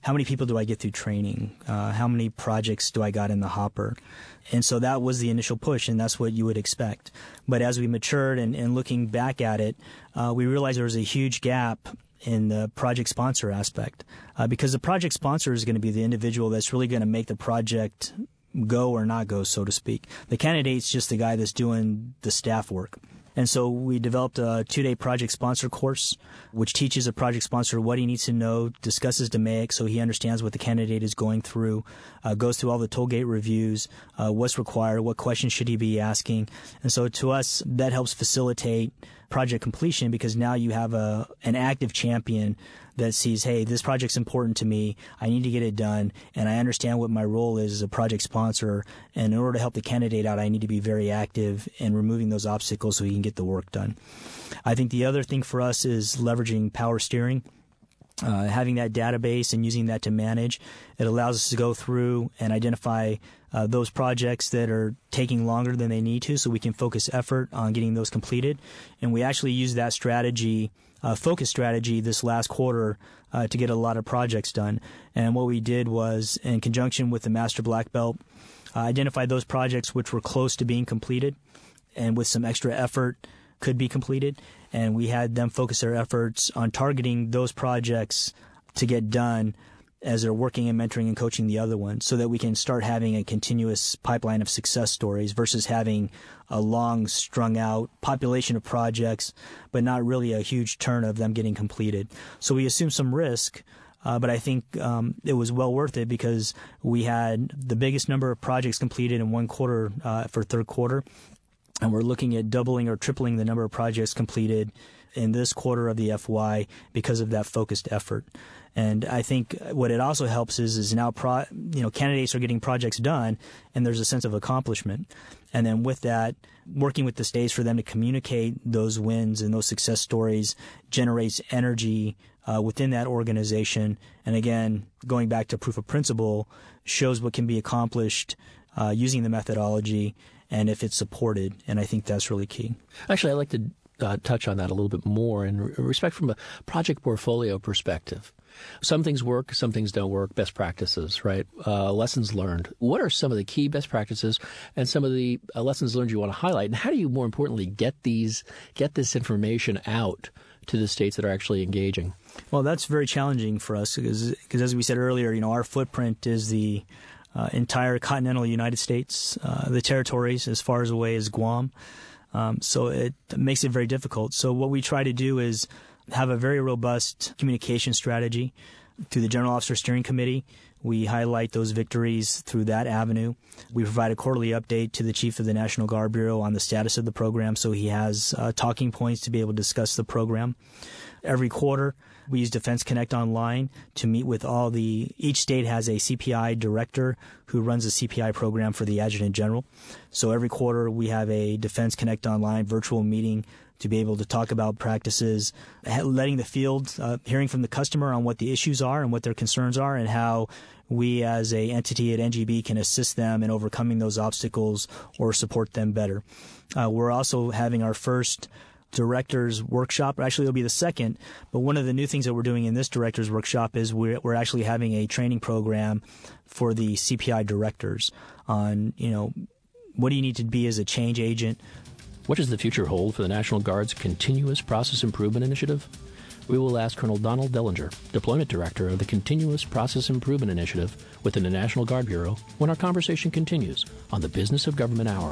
how many people do I get through training? Uh, how many projects do I got in the hopper? And so that was the initial push, and that's what you would expect. But as we matured and, and looking back at it, uh, we realized there was a huge gap in the project sponsor aspect, uh, because the project sponsor is going to be the individual that's really going to make the project go or not go, so to speak. The candidate's just the guy that's doing the staff work. And so we developed a two-day project sponsor course, which teaches a project sponsor what he needs to know, discusses D M A I C so he understands what the candidate is going through, uh, goes through all the toll gate reviews, uh, what's required, what questions should he be asking. And so to us, that helps facilitate project completion, because now you have a an active champion that sees, hey, this project's important to me, I need to get it done, and I understand what my role is as a project sponsor, and in order to help the candidate out, I need to be very active in removing those obstacles so he can get the work done. I think the other thing for us is leveraging power steering. Uh, having that database and using that to manage, it allows us to go through and identify uh, those projects that are taking longer than they need to, so we can focus effort on getting those completed. And we actually use that strategy, uh, focus strategy, this last quarter uh, to get a lot of projects done. And what we did was, in conjunction with the Master Black Belt, uh, identify those projects which were close to being completed and with some extra effort could be completed, and we had them focus their efforts on targeting those projects to get done as they're working and mentoring and coaching the other ones, so that we can start having a continuous pipeline of success stories versus having a long strung out population of projects but not really a huge turn of them getting completed. So we assumed some risk, uh, but I think um, it was well worth it, because we had the biggest number of projects completed in one quarter uh, for third quarter. And we're looking at doubling or tripling the number of projects completed in this quarter of the F Y because of that focused effort. And I think what it also helps is, is now pro, you know, candidates are getting projects done, and there's a sense of accomplishment. And then with that, working with the states for them to communicate those wins and those success stories generates energy uh, within that organization. And again, going back to proof of principle, shows what can be accomplished uh, using the methodology, and if it's supported. And I think that's really key. Actually, I'd like to uh, touch on that a little bit more in re- respect from a project portfolio perspective. Some things work, some things don't work, best practices, right? Uh, lessons learned. What are some of the key best practices and some of the uh, lessons learned you want to highlight? And how do you, more importantly, get these, get this information out to the states that are actually engaging? Well, that's very challenging for us, because, because as we said earlier, you know, our footprint is the Uh, entire continental United States, uh, the territories as far as away as Guam. Um, so it makes it very difficult. So what we try to do is have a very robust communication strategy through the General Officer Steering Committee. We highlight those victories through that avenue. We provide a quarterly update to the Chief of the National Guard Bureau on the status of the program, so he has uh, talking points to be able to discuss the program. Every quarter, we use Defense Connect Online to meet with all the – each state has a C P I director who runs a C P I program for the Adjutant General. So every quarter we have a Defense Connect Online virtual meeting to be able to talk about practices, letting the field uh, – hearing from the customer on what the issues are and what their concerns are, and how we as a entity at N G B can assist them in overcoming those obstacles or support them better. Uh, we're also having our first – director's workshop. Actually, it'll be the second, but one of the new things that we're doing in this director's workshop is we're, we're actually having a training program for the C P I directors on, you know, what do you need to be as a change agent? What does the future hold for the National Guard's Continuous Process Improvement Initiative? We will ask Colonel Donald Dellinger, Deployment Director of the Continuous Process Improvement Initiative within the National Guard Bureau, when our conversation continues on the Business of Government Hour.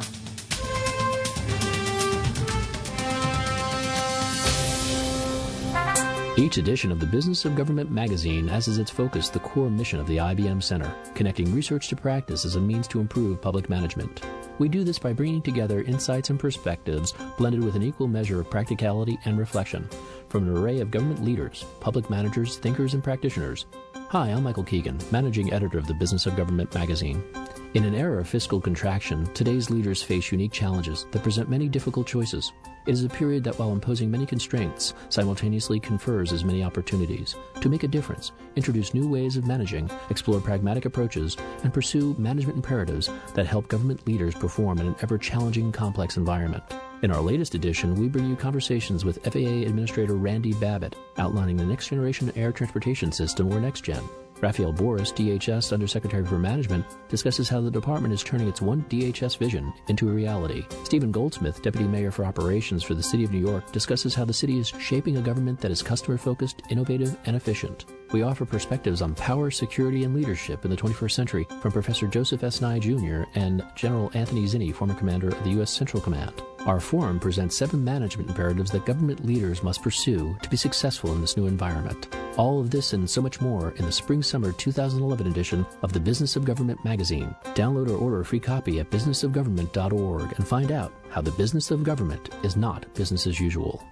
Each edition of the Business of Government magazine has as its focus the core mission of the I B M Center, connecting research to practice as a means to improve public management. We do this by bringing together insights and perspectives blended with an equal measure of practicality and reflection from an array of government leaders, public managers, thinkers, and practitioners. Hi, I'm Michael Keegan, Managing Editor of the Business of Government magazine. In an era of fiscal contraction, today's leaders face unique challenges that present many difficult choices. It is a period that, while imposing many constraints, simultaneously confers as many opportunities to make a difference, introduce new ways of managing, explore pragmatic approaches, and pursue management imperatives that help government leaders perform in an ever-challenging, complex environment. In our latest edition, we bring you conversations with F A A Administrator Randy Babbitt, outlining the next-generation air transportation system, or NextGen. Raphael Boris, D H S Undersecretary for Management, discusses how the department is turning its One D H S vision into a reality. Stephen Goldsmith, Deputy Mayor for Operations for the City of New York, discusses how the city is shaping a government that is customer-focused, innovative, and efficient. We offer perspectives on power, security, and leadership in the twenty-first century from Professor Joseph S. Nye Junior and General Anthony Zinni, former commander of the U S Central Command. Our forum presents seven management imperatives that government leaders must pursue to be successful in this new environment. All of this and so much more in the Spring-Summer two thousand eleven edition of the Business of Government magazine. Download or order a free copy at business of government dot org and find out how the business of government is not business as usual.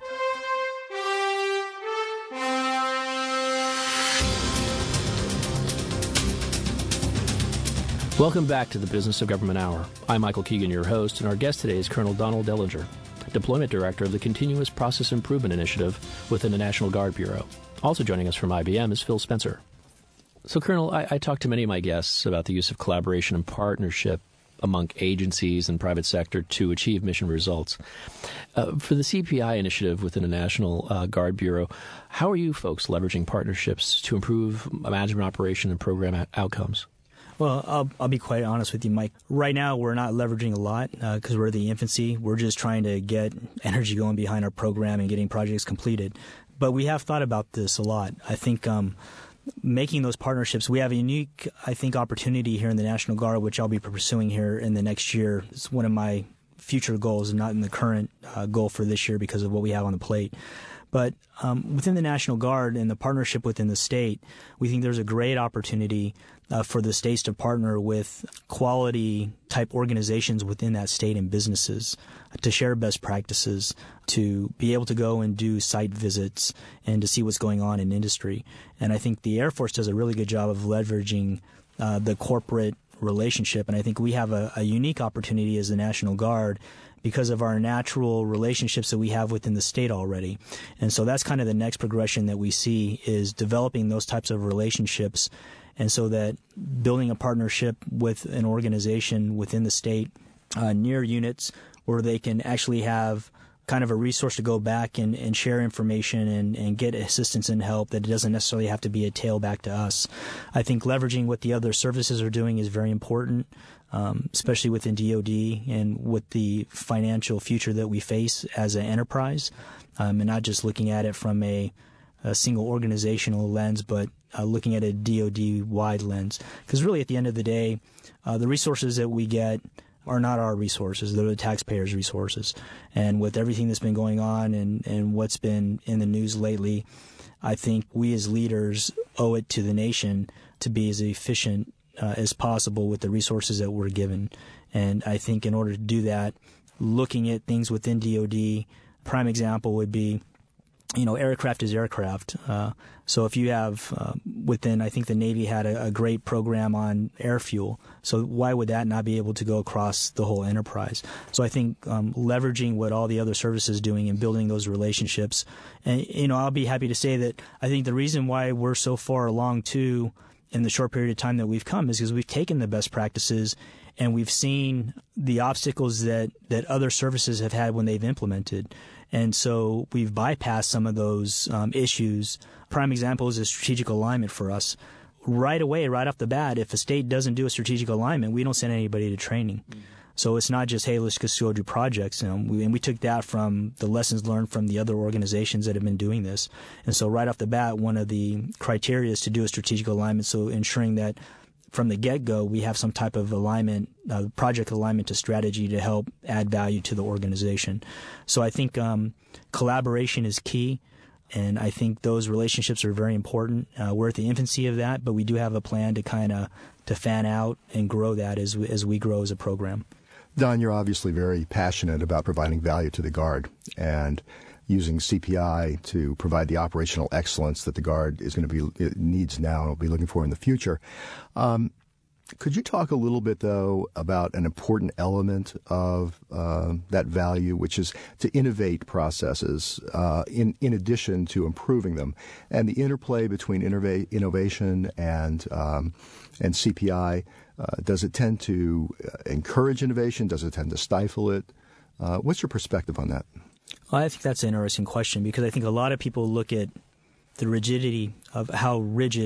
Welcome back to the Business of Government Hour. I'm Michael Keegan, your host, and our guest today is Colonel Donald Dellinger, Deployment Director of the Continuous Process Improvement Initiative within the National Guard Bureau. Also joining us from I B M is Phil Spencer. So, Colonel, I, I talked to many of my guests about the use of collaboration and partnership among agencies and private sector to achieve mission results. Uh, for the C P I initiative within the National uh, Guard Bureau, how are you folks leveraging partnerships to improve management operation and program out- outcomes? Well, I'll, I'll be quite honest with you, Mike. Right now, we're not leveraging a lot because uh, we're the infancy. We're just trying to get energy going behind our program and getting projects completed. But we have thought about this a lot. I think um, making those partnerships, we have a unique, I think, opportunity here in the National Guard, which I'll be pursuing here in the next year. It's one of my future goals and not in the current uh, goal for this year because of what we have on the plate. But um, within the National Guard and the partnership within the state, we think there's a great opportunity uh, for the states to partner with quality-type organizations within that state and businesses to share best practices, to be able to go and do site visits and to see what's going on in industry. And I think the Air Force does a really good job of leveraging uh, the corporate relationship. And I think we have a, a unique opportunity as the National Guard because of our natural relationships that we have within the state already. And so that's kind of the next progression that we see is developing those types of relationships. And so that building a partnership with an organization within the state uh, near units where they can actually have kind of a resource to go back and, and share information and, and get assistance and help that it doesn't necessarily have to be a tail back to us. I think leveraging what the other services are doing is very important. Um, especially within D O D and with the financial future that we face as an enterprise, um, and not just looking at it from a, a single organizational lens, but uh, looking at a D O D-wide lens. Because really, at the end of the day, uh, the resources that we get are not our resources. They're the taxpayers' resources. And with everything that's been going on and, and what's been in the news lately, I think we as leaders owe it to the nation to be as efficient Uh, as possible with the resources that we're given. And I think in order to do that, looking at things within D O D, prime example would be, you know, aircraft is aircraft. Uh, so if you have uh, within, I think the Navy had a, a great program on air fuel. So why would that not be able to go across the whole enterprise? So I think um, leveraging what all the other services are doing and building those relationships. And, you know, I'll be happy to say that I think the reason why we're so far along too in the short period of time that we've come is because we've taken the best practices and we've seen the obstacles that, that other services have had when they've implemented. And so we've bypassed some of those um, issues. Prime example is a strategic alignment for us. Right away, right off the bat, if a state doesn't do a strategic alignment, we don't send anybody to training. Mm-hmm. So it's not just, hey, let's just go do projects. You know, we, and we took that from the lessons learned from the other organizations that have been doing this. And so right off the bat, one of the criteria is to do a strategic alignment, so ensuring that from the get-go we have some type of alignment, uh, project alignment to strategy to help add value to the organization. So I think um, collaboration is key. And I think those relationships are very important. Uh, we're at the infancy of that, but we do have a plan to kind of to fan out and grow that as we, as we grow as a program. Don, you're obviously very passionate about providing value to the Guard and using C P I to provide the operational excellence that the Guard is going to be it needs now and will be looking for in the future. Um, could you talk a little bit, though, about an important element of uh, that value, which is to innovate processes uh, in, in addition to improving them, and the interplay between innova- innovation and um, and C P I? Uh, does it tend to encourage innovation? Does it tend to stifle it? Uh, what's your perspective on that? Well, I think that's an interesting question because I think a lot of people look at the rigidity of how rigid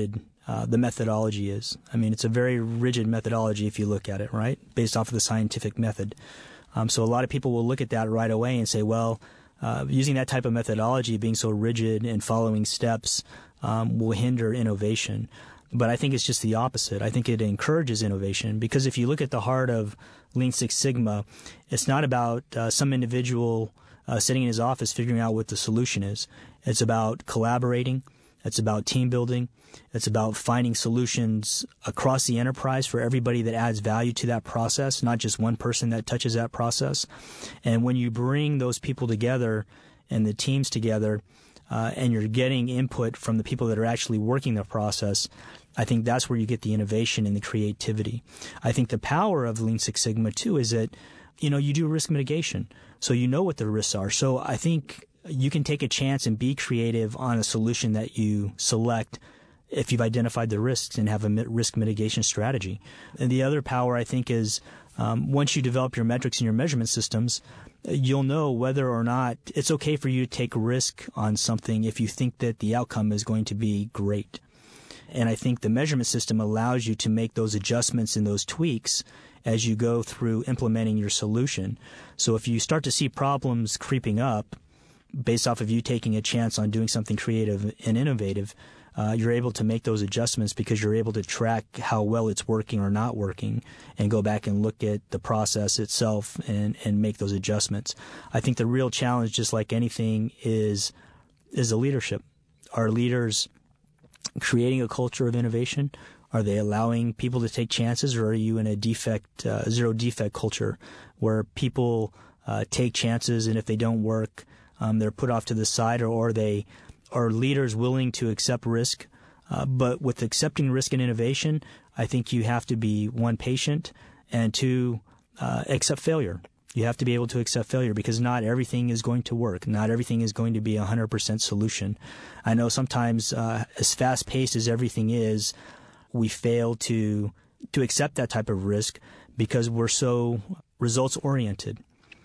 uh, the methodology is. I mean, it's a very rigid methodology if you look at it, right, based off of the scientific method. Um, so a lot of people will look at that right away and say, well, uh, using that type of methodology, being so rigid and following steps um, will hinder innovation. But I think it's just the opposite. I think it encourages innovation, because if you look at the heart of Lean Six Sigma, it's not about uh, some individual uh, sitting in his office figuring out what the solution is. It's about collaborating. It's about team building. It's about finding solutions across the enterprise for everybody that adds value to that process, not just one person that touches that process. And when you bring those people together and the teams together, uh, and you're getting input from the people that are actually working the process, I think that's where you get the innovation and the creativity. I think the power of Lean Six Sigma, too, is that, you know, you do risk mitigation. So you know what the risks are. So I think you can take a chance and be creative on a solution that you select if you've identified the risks and have a risk mitigation strategy. And the other power, I think, is um, once you develop your metrics and your measurement systems, you'll know whether or not it's okay for you to take risk on something if you think that the outcome is going to be great. And I think the measurement system allows you to make those adjustments and those tweaks as you go through implementing your solution. So if you start to see problems creeping up based off of you taking a chance on doing something creative and innovative, uh, you're able to make those adjustments because you're able to track how well it's working or not working and go back and look at the process itself and, and make those adjustments. I think the real challenge, just like anything, is is the leadership. Are leaders creating a culture of innovation? Are they allowing people to take chances, or are you in a defect, uh, zero defect culture where people uh, take chances, and if they don't work, um, they're put off to the side, or, or they are leaders willing to accept risk? Uh, but with accepting risk and innovation, I think you have to be, one, patient, and two, uh, accept failure. You have to be able to accept failure, because not everything is going to work. Not everything is going to be a one hundred percent solution. I know sometimes, uh, as fast-paced as everything is, we fail to to accept that type of risk because we're so results-oriented.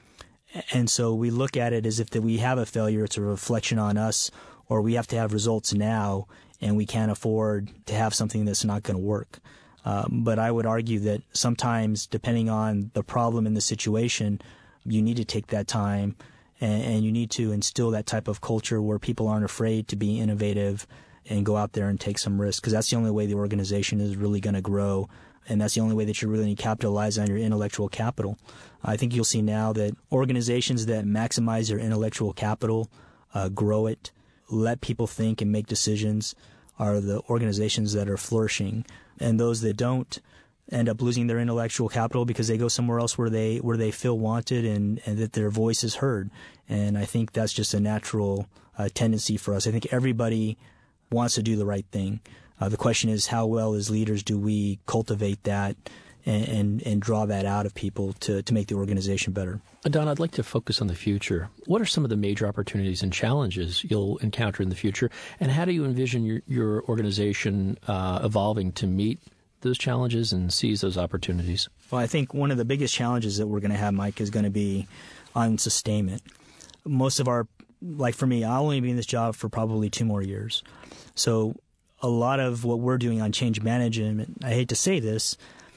And so we look at it as if that we have a failure, it's a reflection on us, or we have to have results now, and we can't afford to have something that's not going to work. Um, but I would argue that sometimes, depending on the problem and the situation, you need to take that time and, and you need to instill that type of culture where people aren't afraid to be innovative and go out there and take some risks, because that's the only way the organization is really going to grow, and that's the only way that you're really going to capitalize on your intellectual capital. I think you'll see now that organizations that maximize their intellectual capital, uh, grow it, let people think and make decisions, are the organizations that are flourishing. And those that don't end up losing their intellectual capital because they go somewhere else where they where they feel wanted and, and that their voice is heard. And I think that's just a natural uh, tendency for us. I think everybody wants to do the right thing. Uh, the question is, how well as leaders do we cultivate that and, and, and draw that out of people to, to make the organization better? Don, I'd like to focus on the future. What are some of the major opportunities and challenges you'll encounter in the future, and how do you envision your, your organization uh, evolving to meet those challenges and seize those opportunities? Well, I think one of the biggest challenges that we're going to have, Mike, is going to be on sustainment. Most of our, like for me, I'll only be in this job for probably two more years. So a lot of what we're doing on change management, I hate to say this,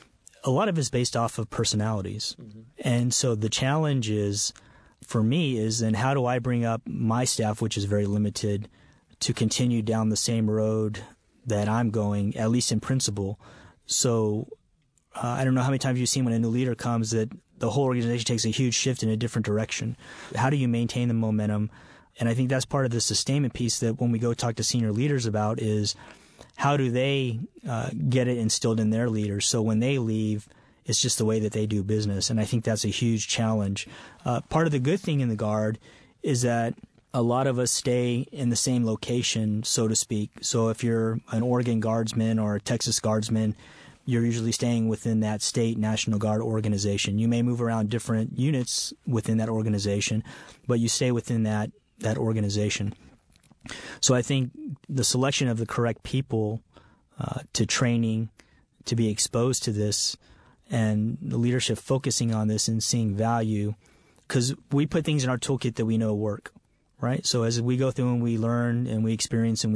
a lot of it is based off of personalities. Mm-hmm. And so the challenge is, for me, is then how do I bring up my staff, which is very limited, to continue down the same road that I'm going, at least in principle. So uh, I don't know how many times you've seen when a new leader comes that the whole organization takes a huge shift in a different direction. How do you maintain the momentum? And I think that's part of the sustainment piece that when we go talk to senior leaders about is how do they uh, get it instilled in their leaders so when they leave, it's just the way that they do business. And I think that's a huge challenge. Uh, part of the good thing in the Guard is that a lot of us stay in the same location, so to speak. So if you're an Oregon Guardsman or a Texas Guardsman, you're usually staying within that state National Guard organization. You may move around different units within that organization, but you stay within that that organization. So I think the selection of the correct people uh, to training, to be exposed to this, and the leadership focusing on this and seeing value, because we put things in our toolkit that we know work, right? So as we go through and we learn and we experience and we